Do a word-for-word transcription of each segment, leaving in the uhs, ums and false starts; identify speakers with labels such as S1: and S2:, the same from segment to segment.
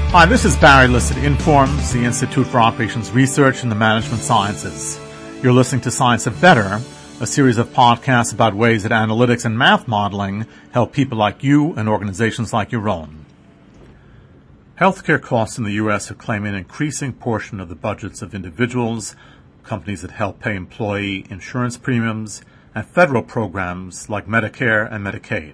S1: Hi, this is Barry Lissett, Informs, the Institute for Operations Research and the Management Sciences. You're listening to Science of Better, a series of podcasts about ways that analytics and math modeling help people like you and organizations like your own. Healthcare costs in the U S are claiming an increasing portion of the budgets of individuals, companies that help pay employee insurance premiums, and federal programs like Medicare and Medicaid.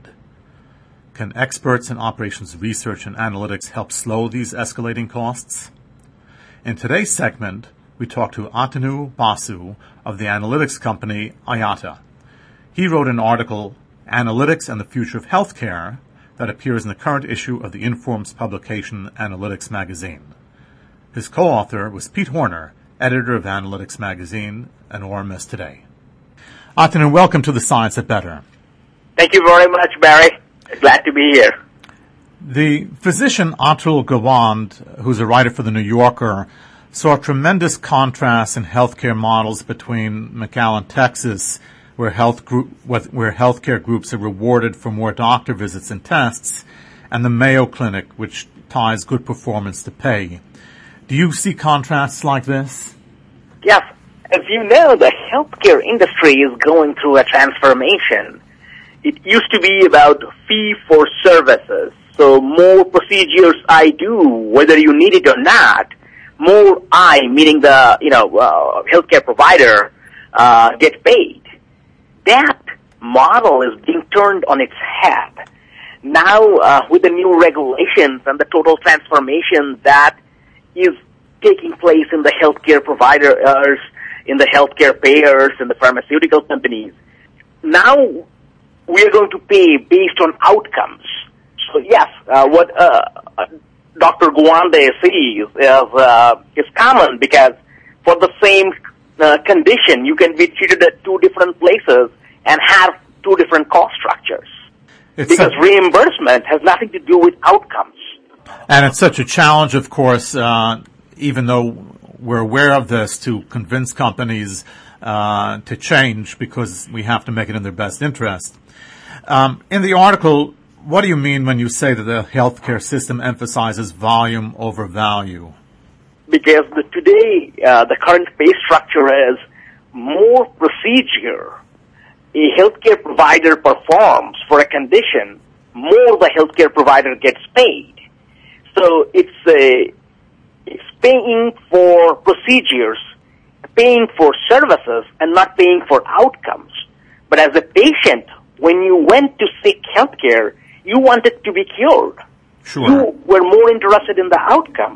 S1: Can experts in operations research and analytics help slow these escalating costs? In today's segment, we talk to Atanu Basu of the analytics company IATA. He wrote an article, Analytics and the Future of Healthcare, that appears in the current issue of the Informs publication Analytics Magazine. His co-author was Pete Horner, editor of Analytics Magazine and O R M S Today. Atanu, welcome to the Science of Better.
S2: Thank you very much, Barry. Glad to be here.
S1: The physician Atul Gawande, who's a writer for The New Yorker, saw tremendous contrast in healthcare models between McAllen, Texas, where health group, where healthcare groups are rewarded for more doctor visits and tests, and the Mayo Clinic, which ties good performance to pay. Do you see contrasts like this?
S2: Yes. As you know, the healthcare industry is going through a transformation. It used to be about fee for services. So more procedures I do, whether you need it or not, more I, meaning the, you know, uh, healthcare provider, uh, get paid. That model is being turned on its head. Now, uh, with the new regulations and the total transformation that is taking place in the healthcare providers, in the healthcare payers, and the pharmaceutical companies, now we are going to pay based on outcomes. So yes, uh, what uh, Doctor Gawande sees is, uh, is common because for the same uh, condition, you can be treated at two different places and have two different cost structures. It's because a, reimbursement has nothing to do with outcomes.
S1: And it's such a challenge, of course, uh, even though we're aware of this, to convince companies uh, to change because we have to make it in their best interest. Um, in the article, what do you mean when you say that the healthcare system emphasizes volume over value?
S2: Because the, today, uh, the current pay structure is more procedure a healthcare provider performs for a condition, more the healthcare provider gets paid. So it's a, it's paying for procedures, paying for services, and not paying for outcomes. But as a patient, when you went to seek healthcare, you wanted to be cured.
S1: Sure.
S2: You were more interested in the outcome.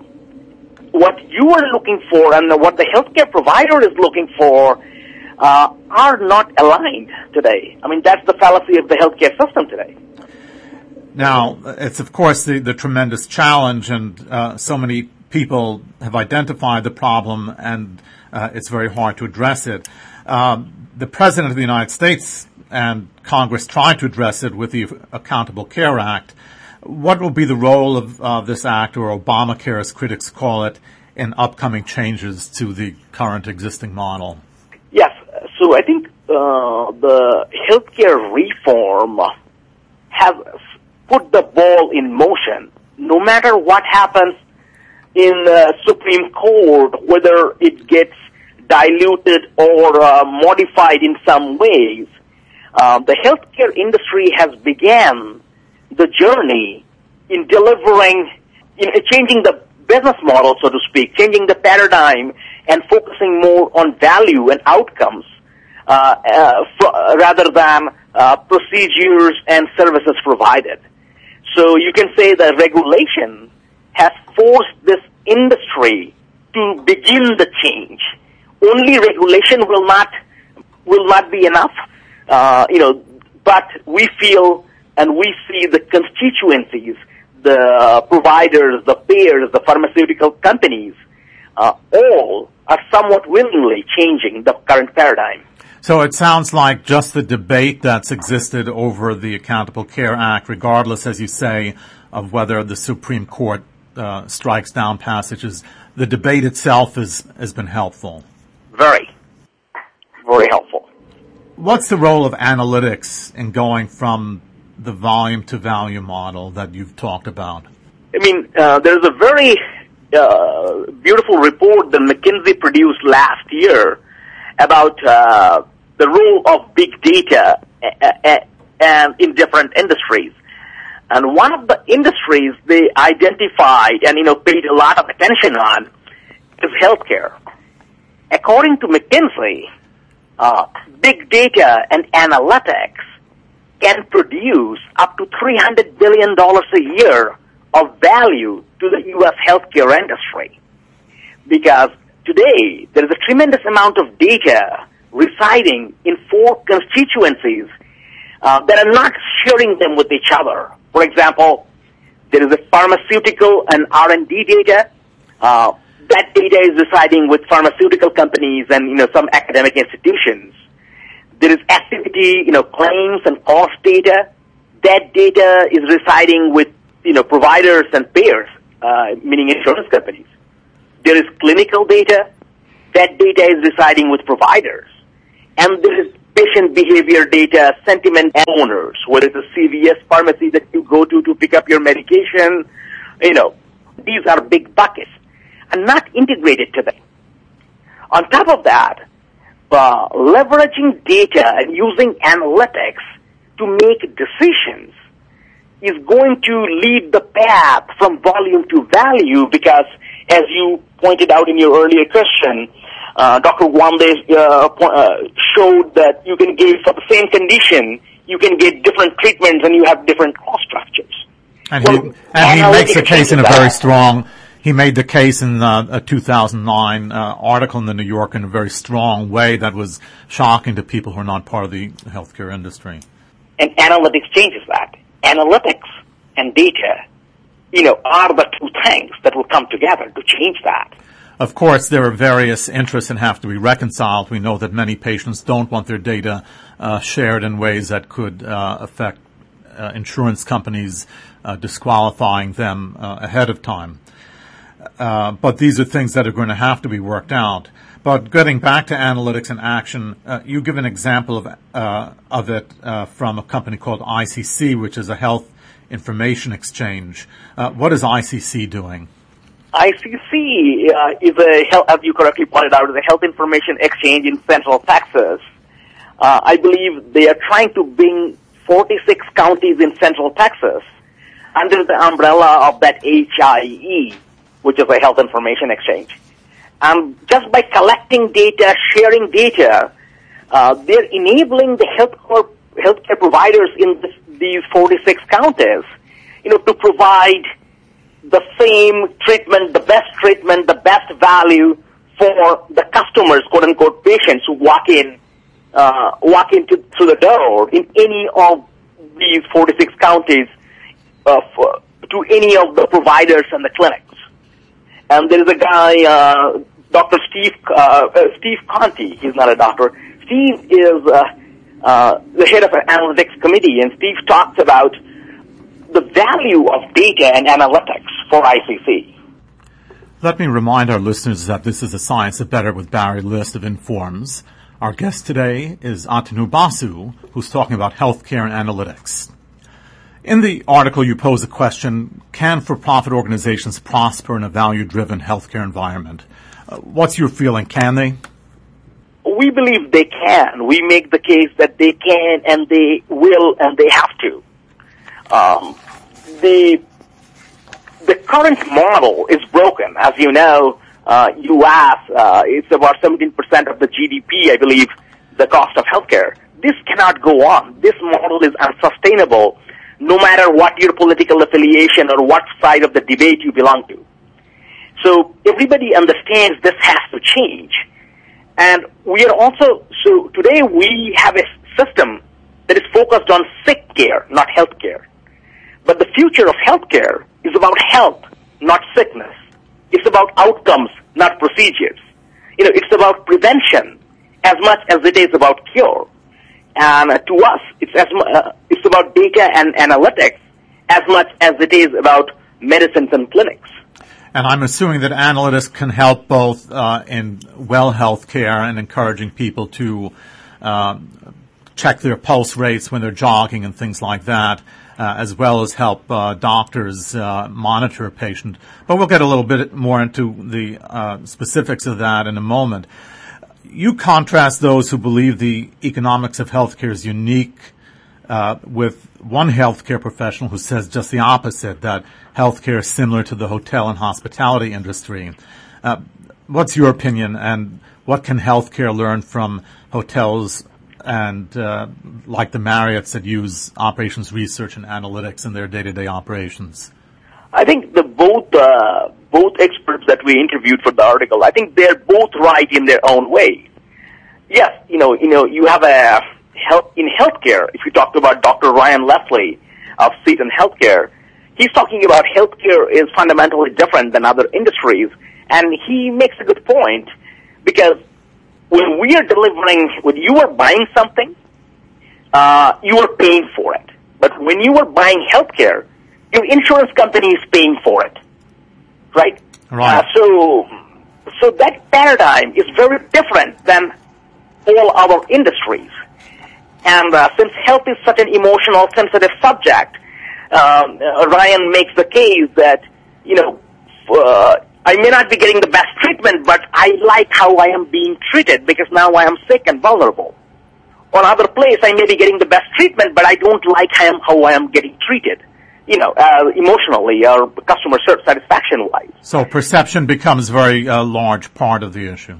S2: What you are looking for and what the healthcare provider is looking for uh, are not aligned today. I mean, that's the fallacy of the healthcare system today.
S1: Now, it's, of course, the, the tremendous challenge, and uh, so many people have identified the problem, and uh, it's very hard to address it. Um, the President of the United States and Congress tried to address it with the Accountable Care Act. What will be the role of uh, this act, or Obamacare as critics call it, in upcoming changes to the current existing model?
S2: Yes. So I think uh, the healthcare reform has put the ball in motion. No matter what happens in the Supreme Court, whether it gets diluted or uh, modified in some ways, Uh, the healthcare industry has began the journey in delivering, in uh, changing the business model, so to speak, changing the paradigm and focusing more on value and outcomes uh, uh, for, uh, rather than uh, procedures and services provided. So you can say that regulation has forced this industry to begin the change. Only regulation will not will not be enough. Uh, you know, but we feel and we see the constituencies, the providers, the payers, the pharmaceutical companies, uh, all are somewhat willingly changing the current paradigm.
S1: So it sounds like just the debate that's existed over the Accountable Care Act, regardless, as you say, of whether the Supreme Court uh, strikes down passages, the debate itself is, has been helpful.
S2: Very, very helpful.
S1: What's the role of analytics in going from the volume to value model that you've talked about?
S2: I mean, uh, there's a very uh, beautiful report that McKinsey produced last year about uh, the role of big data uh, uh, in different industries. And one of the industries they identified and, you know, paid a lot of attention on is healthcare. According to McKinsey, uh, big data and analytics can produce up to three hundred billion dollars a year of value to the U S healthcare industry. Because today, there is a tremendous amount of data residing in four constituencies uh, that are not sharing them with each other. For example, there is a pharmaceutical and R and D data. Uh, that data is residing with pharmaceutical companies and, you know, some academic institutions. There is activity, you know, claims and cost data. That data is residing with, you know, providers and payers, uh, meaning insurance companies. There is clinical data. That data is residing with providers. And there is patient behavior data, sentiment owners, whether it's a C V S pharmacy that you go to to pick up your medication. You know, these are big buckets and not integrated to them. On top of that, uh, leveraging data and using analytics to make decisions is going to lead the path from volume to value because, as you pointed out in your earlier question, uh, Doctor Gwande uh, uh, showed that you can give, for the same condition, you can get different treatments and you have different cost structures.
S1: And
S2: well,
S1: he, and he makes the case in a very strong, he made the case in uh, a two thousand nine uh, article in the New Yorker in a very strong way that was shocking to people who are not part of the healthcare industry.
S2: And analytics changes that. Analytics and data, you know, are the two things that will come together to change that.
S1: Of course, there are various interests and have to be reconciled. We know that many patients don't want their data uh, shared in ways that could uh, affect uh, insurance companies uh, disqualifying them uh, ahead of time. Uh, but these are things that are going to have to be worked out. But getting back to analytics and action, uh, you give an example of uh, of it uh, from a company called I C C, which is a health information exchange. Uh, what is I C C doing?
S2: I C C uh, is a, health, as you correctly pointed out, is a health information exchange in Central Texas. Uh, I believe they are trying to bring forty-six counties in Central Texas under the umbrella of that H I E, which is a health information exchange. Um, just by collecting data, sharing data, uh, they're enabling the healthcare, healthcare providers in this, these forty-six counties, you know, to provide the same treatment, the best treatment, the best value for the customers, quote unquote, patients who walk in, uh, walk into through the door in any of these forty-six counties, uh, for, to any of the providers and the clinics. And there is a guy, uh, Doctor Steve, uh, uh, Steve Conti. He's not a doctor. Steve is uh, uh, the head of an analytics committee, and Steve talks about the value of data and analytics for I C C.
S1: Let me remind our listeners that this is the Science of Better with Barry List of Informs. Our guest today is Atanu Basu, who's talking about healthcare and analytics. In the article, you pose the question, can for-profit organizations prosper in a value-driven healthcare environment? Uh, what's your feeling? Can they?
S2: We believe they can. We make the case that they can and they will and they have to. Um, the the current model is broken. As you know, uh, U S, uh, it's about seventeen percent of the G D P, I believe, the cost of healthcare. This cannot go on. This model is unsustainable, no matter what your political affiliation or what side of the debate you belong to. So everybody understands this has to change. And we are also, so today we have a system that is focused on sick care, not health care. But the future of healthcare is about health, not sickness. It's about outcomes, not procedures. You know, it's about prevention as much as it is about cure. And uh, to us, it's as uh, it's about data and analytics as much as it is about medicines and clinics.
S1: And I'm assuming that analytics can help both uh, in well health care and encouraging people to uh, check their pulse rates when they're jogging and things like that. uh, as well as help uh, doctors uh, monitor a patient. But we'll get a little bit more into the uh, specifics of that in a moment. You contrast those who believe the economics of healthcare is unique uh, with one healthcare professional who says just the opposite, that healthcare is similar to the hotel and hospitality industry. Uh, what's your opinion, and what can healthcare learn from hotels and uh, like the Marriotts that use operations research and analytics in their day-to-day operations?
S2: I think the both uh, both experts that we interviewed for the article, I think they're both right in their own way. Yes, you know, you know, you have a health in healthcare. If you talk about Doctor Ryan Leslie of Seton Healthcare, he's talking about healthcare is fundamentally different than other industries, and he makes a good point, because when we are delivering, when you are buying something, uh, you are paying for it. But when you are buying healthcare, your insurance company is paying for it, right?
S1: Right.
S2: Uh, so, so that paradigm is very different than all other industries. And uh, since health is such an emotional, sensitive subject, um, uh, Ryan makes the case that, you know, uh, I may not be getting the best treatment, but I like how I am being treated because now I am sick and vulnerable. On other place, I may be getting the best treatment, but I don't like how I am, how I am getting treated, you know, uh, emotionally or customer satisfaction-wise.
S1: So perception becomes a very uh, large part of the issue.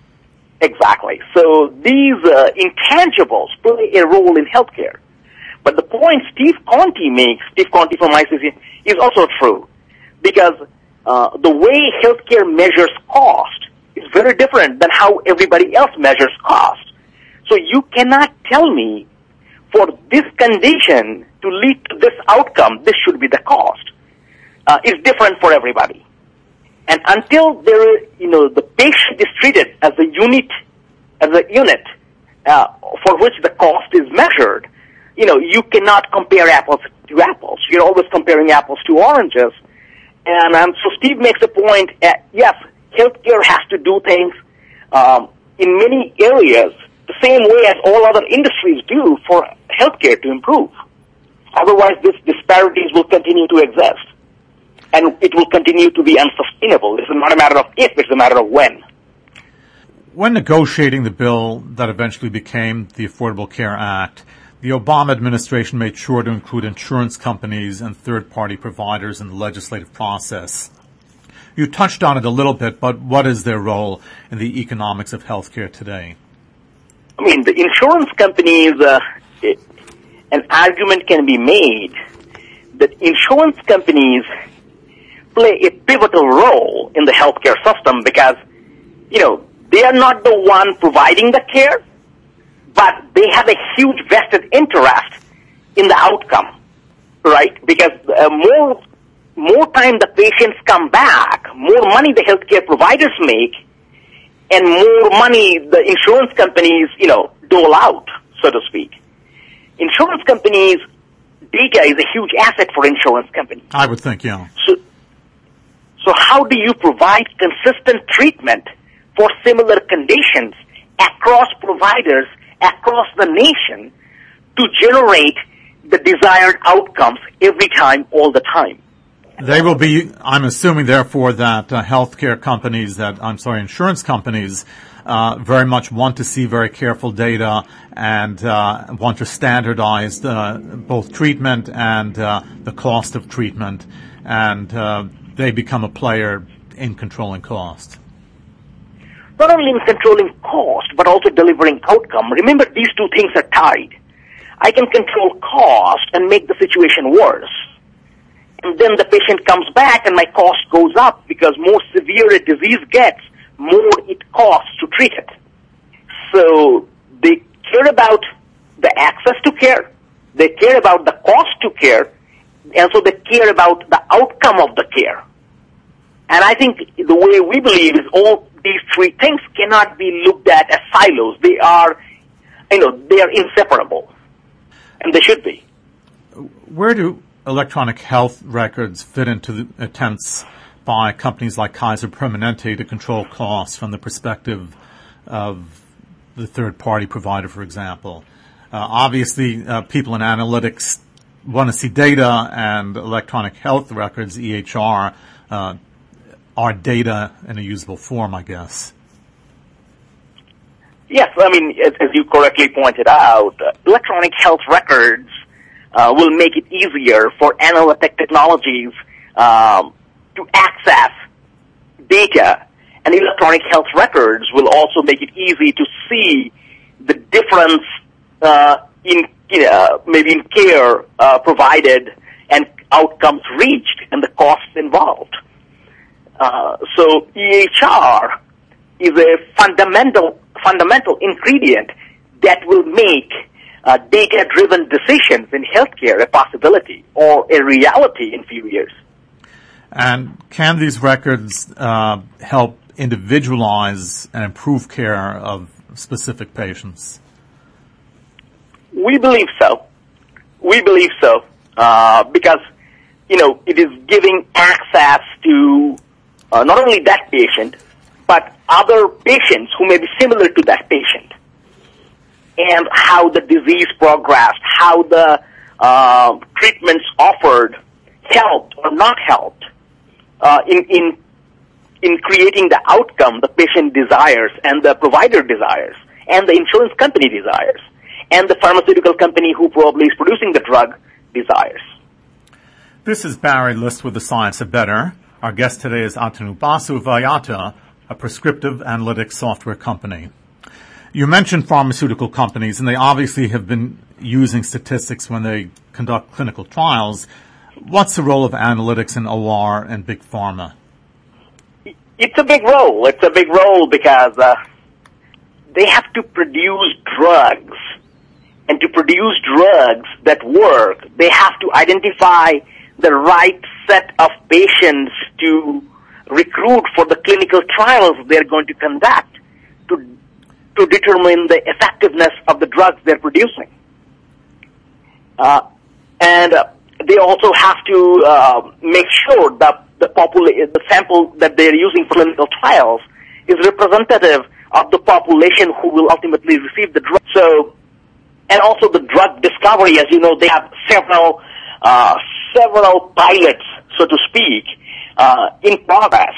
S2: Exactly. So these uh, intangibles play a role in healthcare. But the point Steve Conte makes, Steve Conte from I C C, is also true, because uh, the way healthcare measures cost is very different than how everybody else measures cost. So you cannot tell me for this condition to lead to this outcome, this should be the cost. Uh, it's different for everybody. And until there is, you know, the patient is treated as a unit, as a unit uh, for which the cost is measured, you know, you cannot compare apples to apples. You're always comparing apples to oranges. And um, so Steve makes a point, uh, yes, healthcare has to do things um, in many areas the same way as all other industries do for healthcare to improve. Otherwise, these disparities will continue to exist, and it will continue to be unsustainable. It's not a matter of if, it's a matter of when.
S1: When negotiating the bill that eventually became the Affordable Care Act, the Obama administration made sure to include insurance companies and third-party providers in the legislative process. You touched on it a little bit, but what is their role in the economics of healthcare today?
S2: I mean, the insurance companies, uh, it, an argument can be made that insurance companies play a pivotal role in the healthcare system because, you know, they are not the one providing the care, but they have a huge vested interest in the outcome, right? Because uh, more more time the patients come back, more money the healthcare providers make, and more money the insurance companies, you know, dole out, so to speak. Insurance companies' data is a huge asset for insurance companies.
S1: I would think, yeah.
S2: So, so how do you provide consistent treatment for similar conditions across providers, across the nation, to generate the desired outcomes every time, all the time?
S1: They will be, I'm assuming, therefore, that uh, healthcare companies, that, I'm sorry, insurance companies, uh, very much want to see very careful data and uh, want to standardize uh, both treatment and uh, the cost of treatment, and uh, they become a player in controlling cost.
S2: Not only in controlling cost, but also delivering outcome. Remember, these two things are tied. I can control cost and make the situation worse. And then the patient comes back and my cost goes up because more severe a disease gets, more it costs to treat it. So they care about the access to care, they care about the cost to care, and so they care about the outcome of the care. And I think the way we believe is all these three things cannot be looked at as silos. They are, you know, they are inseparable, and they should be.
S1: Where do electronic health records fit into the attempts by companies like Kaiser Permanente to control costs from the perspective of the third-party provider, for example? Uh, obviously, uh, people in analytics want to see data, and electronic health records, E H R, uh, are data in a usable form, I guess.
S2: Yes, I mean, as, as you correctly pointed out, uh, electronic health records uh, will make it easier for analytic technologies um, to access data, and electronic health records will also make it easy to see the difference uh, in uh, maybe in care uh, provided and outcomes reached and the costs involved. Uh, so E H R is a fundamental fundamental ingredient that will make uh, data-driven decisions in healthcare a possibility or a reality in a few years.
S1: And can these records uh, help individualize and improve care of specific patients?
S2: We believe so. We believe so uh, because, you know, it is giving access to uh, not only that patient, but other patients who may be similar to that patient, and how the disease progressed, how the uh, treatments offered helped or not helped uh, in in in creating the outcome the patient desires and the provider desires and the insurance company desires and the pharmaceutical company who probably is producing the drug desires.
S1: This is Barry List with The Science of Better. Our guest today is Atanu Basu Vayata, a prescriptive analytics software company. You mentioned pharmaceutical companies, and they obviously have been using statistics when they conduct clinical trials. What's the role of analytics in O R and big pharma?
S2: It's a big role. It's a big role because uh, they have to produce drugs. And to produce drugs that work, they have to identify the right set of patients to recruit for the clinical trials they're going to conduct to to determine the effectiveness of the drugs they're producing. Uh, and uh, they also have to uh, make sure that the popula- the sample that they're using for clinical trials is representative of the population who will ultimately receive the drug. So, and also the drug discovery, as you know, they have several uh, several pilots, so to speak, uh, in progress.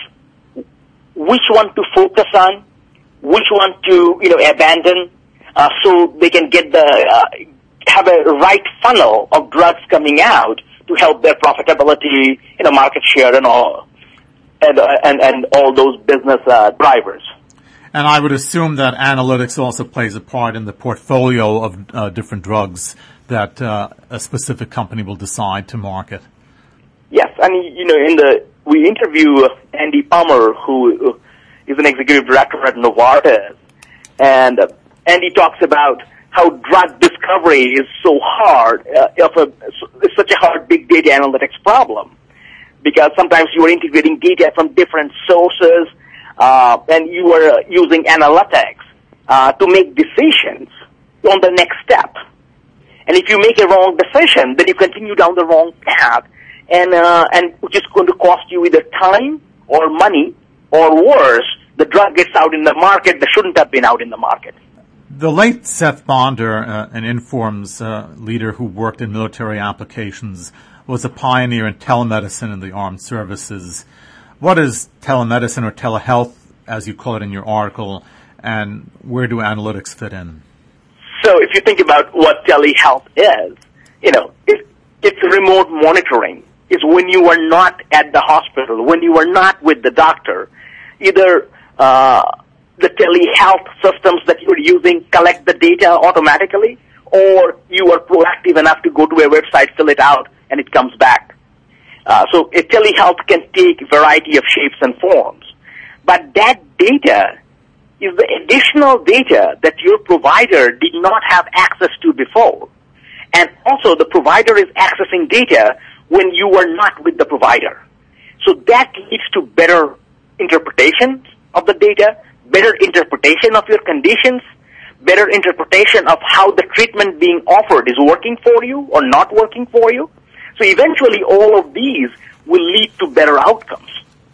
S2: Which one to focus on, which one to you know abandon, uh, so they can get the uh, have a right funnel of drugs coming out to help their profitability, you know, market share, and all, and uh, and and all those business uh, drivers.
S1: And I would assume that analytics also plays a part in the portfolio of uh, different drugs that uh, a specific company will decide to market.
S2: Yes, and you know, in the we interview Andy Palmer, who is an executive director at Novartis, and uh, Andy talks about how drug discovery is so hard, uh, of a, it's such a hard big data analytics problem, because sometimes you are integrating data from different sources, uh, and you are uh, using analytics uh, to make decisions on the next step. And if you make a wrong decision, then you continue down the wrong path, and uh, and which is going to cost you either time or money, or worse, the drug gets out in the market that shouldn't have been out in the market.
S1: The late Seth Bonder, uh, an Inform's uh, leader who worked in military applications, was a pioneer in telemedicine in the armed services. What is telemedicine, or telehealth, as you call it in your article, and where do analytics fit in?
S2: So if you think about what telehealth is, you know, it, it's remote monitoring. It's when you are not at the hospital, when you are not with the doctor. Either uh, the telehealth systems that you're using collect the data automatically, or you are proactive enough to go to a website, fill it out, and it comes back. Uh, so a telehealth can take a variety of shapes and forms. But that data is the additional data that your provider did not have access to before. And also the provider is accessing data when you are not with the provider. So that leads to better interpretation of the data, better interpretation of your conditions, better interpretation of how the treatment being offered is working for you or not working for you. So eventually all of these will lead to better outcomes,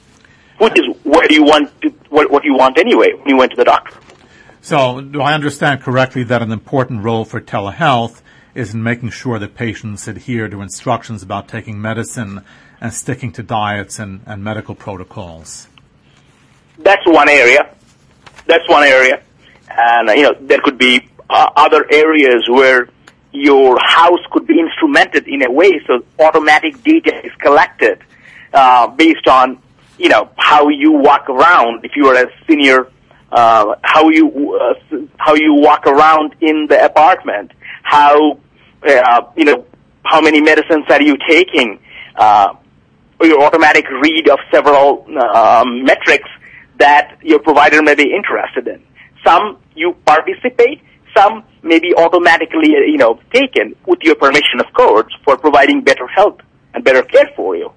S2: which is what you want to, what, what you want anyway when you went to the doctor.
S1: So do I understand correctly that an important role for telehealth is in making sure that patients adhere to instructions about taking medicine and sticking to diets and, and medical protocols.
S2: That's one area. That's one area. And, uh, you know, there could be uh, other areas where your house could be instrumented in a way so automatic data is collected uh, based on, you know, how you walk around. If you are a senior, uh, how you uh, how you walk around in the apartment, how, uh, you know, how many medicines are you taking, uh, or your automatic read of several uh, metrics that your provider may be interested in. Some you participate, some may be automatically, you know, taken with your permission, of course, for providing better health and better care for you.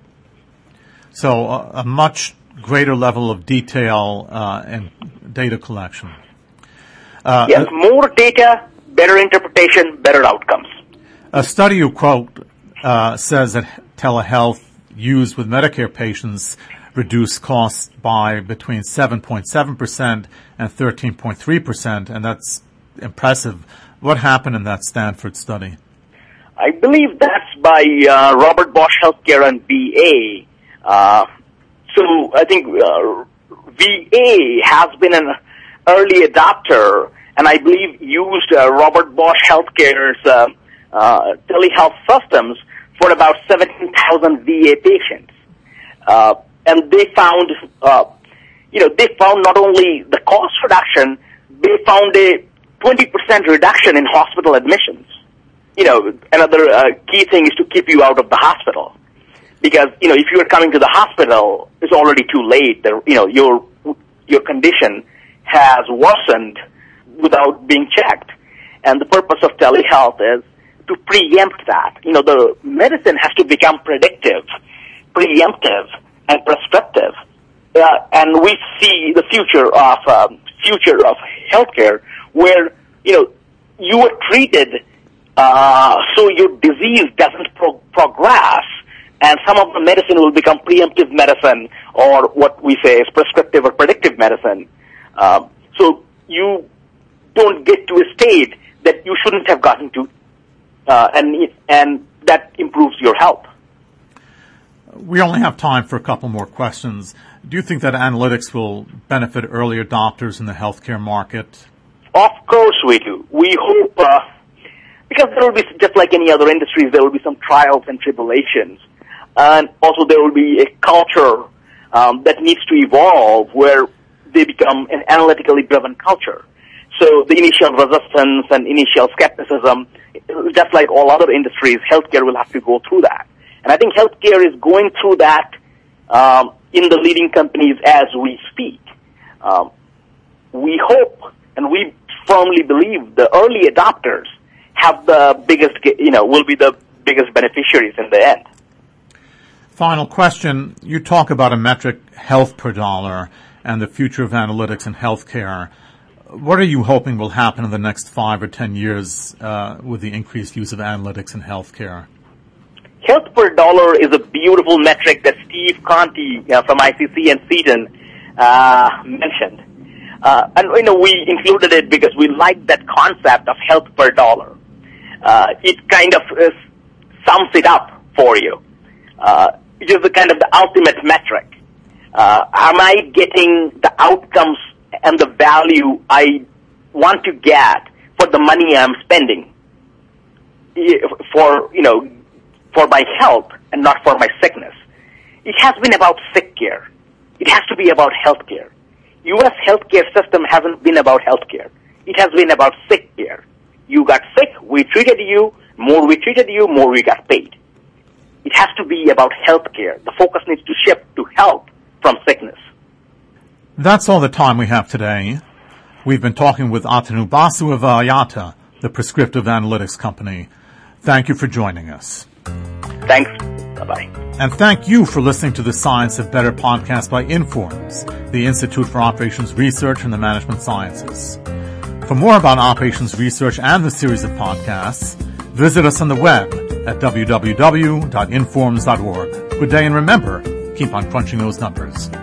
S1: So uh, a much greater level of detail uh, and data collection. Uh,
S2: yes, more data, better interpretation, better outcomes.
S1: A study you quote uh, says that telehealth used with Medicare patients reduced costs by between seven point seven percent and thirteen point three percent, and that's impressive. What happened in that Stanford study?
S2: I believe that's by uh, Robert Bosch Healthcare and V A. Uh, so I think uh, V A has been an early adopter, and I believe used uh, Robert Bosch Healthcare's uh, uh, telehealth systems for about seventeen thousand V A patients. Uh, and they found, uh, you know, they found not only the cost reduction, they found a twenty percent reduction in hospital admissions. You know, another uh, key thing is to keep you out of the hospital. Because, you know, if you are coming to the hospital, it's already too late. The, you know, your your condition has worsened without being checked. And the purpose of telehealth is to preempt that. You know, the medicine has to become predictive, preemptive, and prescriptive. Uh, and we see the future of uh, future of healthcare where, you know, you are treated uh, so your disease doesn't pro- progress, and some of the medicine will become preemptive medicine, or what we say is prescriptive or predictive medicine. Uh, so you don't get to a state that you shouldn't have gotten to, uh, and and that improves your health.
S1: We only have time for a couple more questions. Do you think that analytics will benefit early adopters in the healthcare market?
S2: Of course we do. We hope, uh, because there will be, just like any other industries, there will be some trials and tribulations. And also there will be a culture um, that needs to evolve where they become an analytically driven culture. So the initial resistance and initial skepticism, just like all other industries, healthcare will have to go through that. And I think healthcare is going through that um, in the leading companies as we speak. Um, we hope and we firmly believe the early adopters have the biggest, you know, will be the biggest beneficiaries in the end.
S1: Final question. You talk about a metric, health per dollar, and the future of analytics in healthcare. What are you hoping will happen in the next five or ten years uh, with the increased use of analytics in healthcare?
S2: Health per dollar is a beautiful metric that Steve Conti uh, from I C C and Seton uh, mentioned. Uh, and, you know, we included it because we like that concept of health per dollar. Uh, it kind of uh, sums it up for you. Uh, it is the kind of the ultimate metric. Uh, am I getting the outcomes and the value I want to get for the money I'm spending for, you know, for my health and not for my sickness? It has been about sick care. It has to be about health care. U S healthcare system hasn't been about healthcare. It has been about sick care. You got sick, we treated you, more we treated you, more we got paid. It has to be about healthcare. The focus needs to shift to health from sickness.
S1: That's all the time we have today. We've been talking with Atanu Basu of Ayata, the prescriptive analytics company. Thank you for joining us.
S2: Thanks. Bye-bye.
S1: And thank you for listening to the Science of Better podcast by Informs, the Institute for Operations Research and the Management Sciences. For more about operations research and the series of podcasts, visit us on the web at w w w dot informs dot org. Good day, and remember, keep on crunching those numbers.